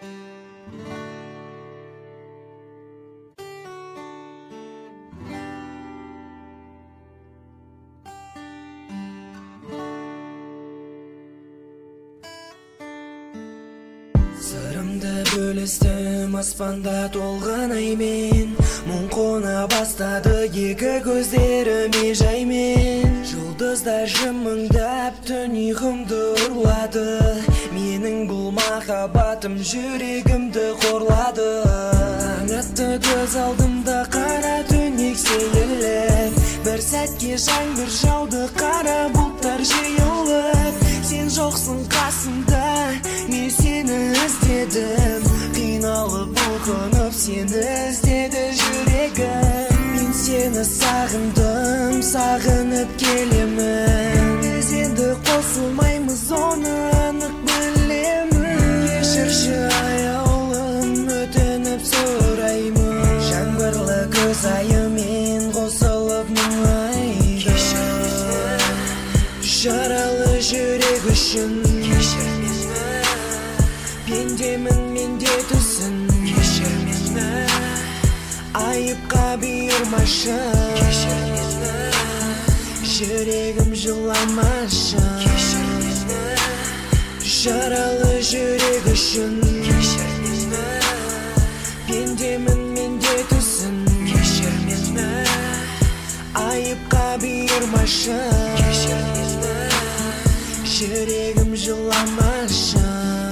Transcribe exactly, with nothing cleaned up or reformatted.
Сырымды бөлістім аспанда толған аймен, мұң қона бастады екі көздеріме жаймен. Жұлдыздар жымыңдап түн ұйқымды ұрлады, менің бұл махаббатым жүрегімді қорлады. Таң атты көз алдымда қара түнек сейіліп, бір сәтке жаңбыр жауды қара бұлттар жиылып. Сен жоқсың қасымда, мен сені іздедім, қиналып бұлқынып сені іздеді жүрегім. Мен сені сағындым, сағынып келемін, біз енді қосылмаймыз, оны анық білемін. Кешірші аяулым, өтініп сұраймын, жаңбырлы көз айымен қосылып мұңайда. Жаралы жүрек үшін кешір мені, пендемін менде түсін, кешір мені. Айыпқа бұйырмашы, кешір мені, жүрегім жыламашы, кешір мені. Жаралы жүрек үшін кешір мені, пендемін менде түсін, кешір мені. Айыпқа бұйырмашы, кешір мені, жүрегім жыламашы.